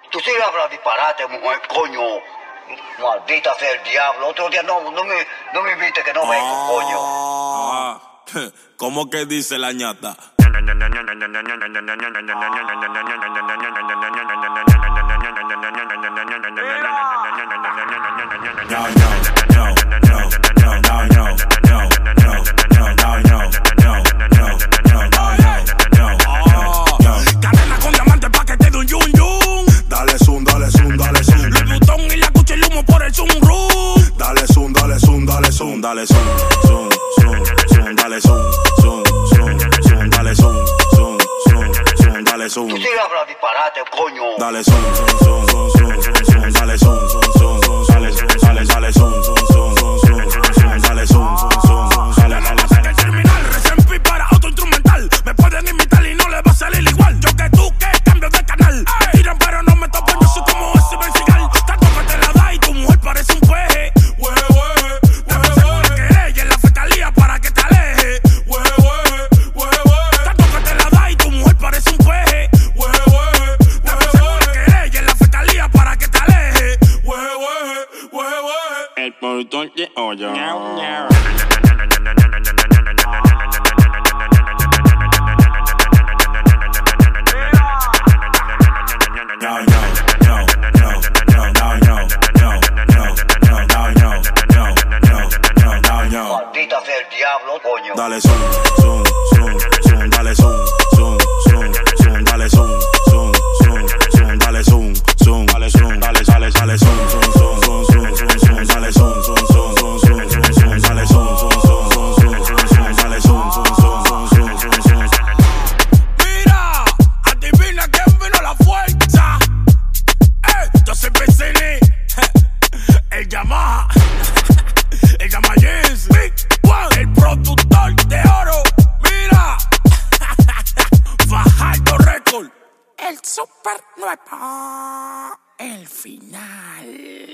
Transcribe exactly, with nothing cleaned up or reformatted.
Tú sí hablas disparate, mujer, coño. Maldita sea el diablo. Otro día no, no me, no me invites que no vengo, ah, coño. Ah, ¿cómo que dice la ñata? Cadena con diamante pa' que te dé un yun yun. Dale zoom, dale zoom, dale zoom. Luis Butón y la cucha y el humo por el zoom room. Dale zoom, dale zoom, dale zoom, dale zoom, zoom, zoom, zoom, dale zoom, zoom, zoom, zoom, dale zoom, zoom, zoom, zoom, dale zoom. Tú sí hablas disparate, coño. Dale zoom, zoom, zoom, zoom, zoom, zoom, dale zoom, zoom, zoom, zoom, dale zoom, dale, dale zoom, zoom, zoom, zoom, zoom, zoom, dale zoom, zoom, zoom, zoom, dale, La dale, base del terminal, recién pi para auto instrumental. Me pueden imitar y no le va a salir igual. Yo que tú que cambio de canal. Me tiran pero no me topan, yo soy como ese Benzigal. Tanto que te la da y tu mujer parece un peje. Hue, hue, te pasé con la querella en la fiscalía para que te aleje. Hue, hue, hue, hue. Tanto que te la da y tu mujer parece un peje. Hue, hue, te pasé con la querella en la fiscalía para que te aleje. Hue, hue, hue, hue. El portón de olla. Ñau, ñau. Maldita sea el diablo, coño. dale zoom, zoom, zoom, zoom, dale zoom, zoom, zoom, zoom, dale zoom, zoom, zoom, zoom, dale zoom, zoom, dale zoom, dale, dale, dale zoom, zoom, zoom, zoom, zoom, zoom, zoom, dale zoom, zoom, zoom, zoom, zoom, zoom, zoom, dale zoom, zoom, zoom, zoom, zoom, zoom, zoom, dale zoom, zoom, zoom, zoom, zoom, zoom, zoom. Mira, adivina quién vino a la fuerza. Eh, yo soy Vicini, el Yamaha, el Yamaha Jeans, Big One, el productor de oro. Mira, Fajardo Record, el super nuevo, el final.